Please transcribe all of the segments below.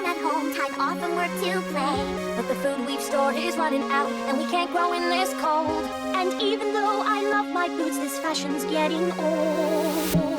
at home, time off from work to play. But the food we've stored is running out, and we can't grow in this cold. And even though I love my boots, this fashion's getting old.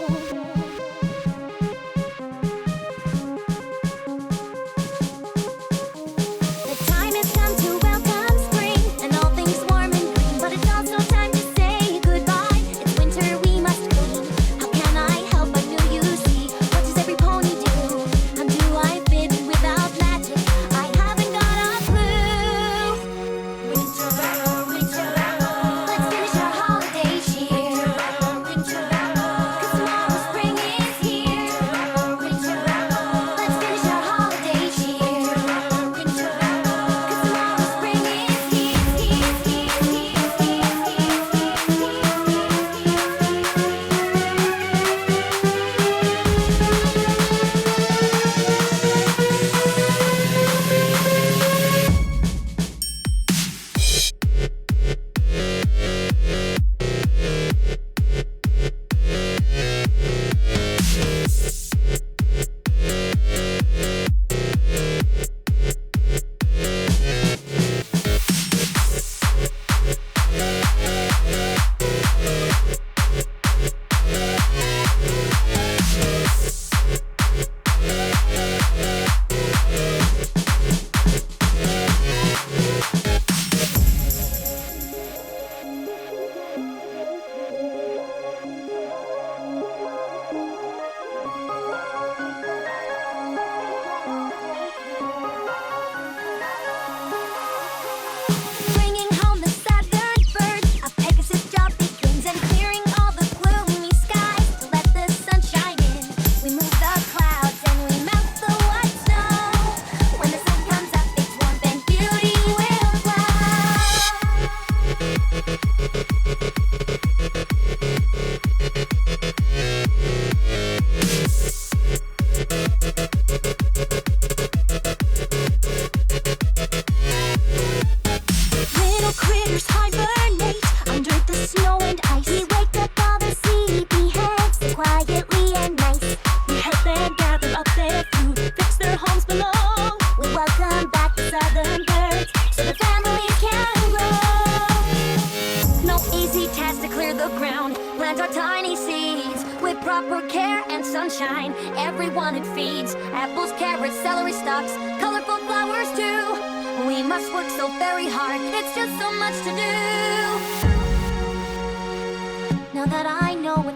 Plant our tiny seeds with proper care and sunshine. Everyone it feeds. Apples, carrots, celery stalks, colorful flowers too. We must work so very hard. It's just so much to do. Now that I know